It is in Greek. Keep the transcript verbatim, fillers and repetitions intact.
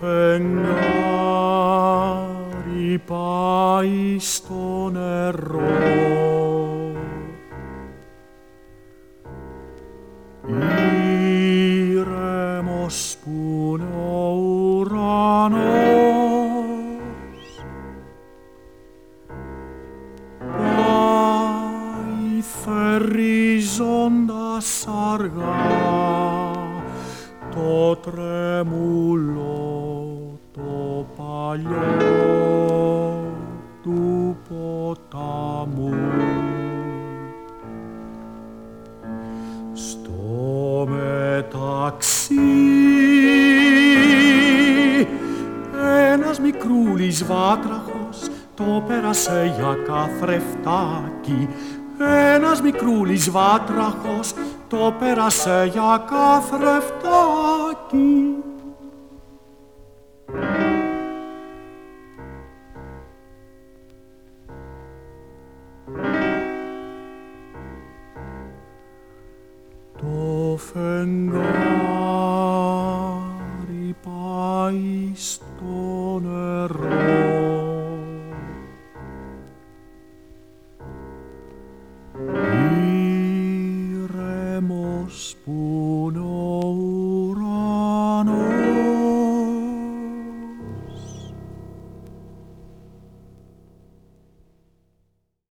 φεγγάρι πάει στο νερό. Ήρεμος που είναι ο ουρανός, πάει θερίζοντας αργά το τρέμουλο το παλιό του ποταμού. Στο μεταξύ ένας μικρούλης βάτραχος το πέρασε για καθρεφτάκι. Ένας μικρούλης βάτραχος το πέρασε για καθρεφτάκι.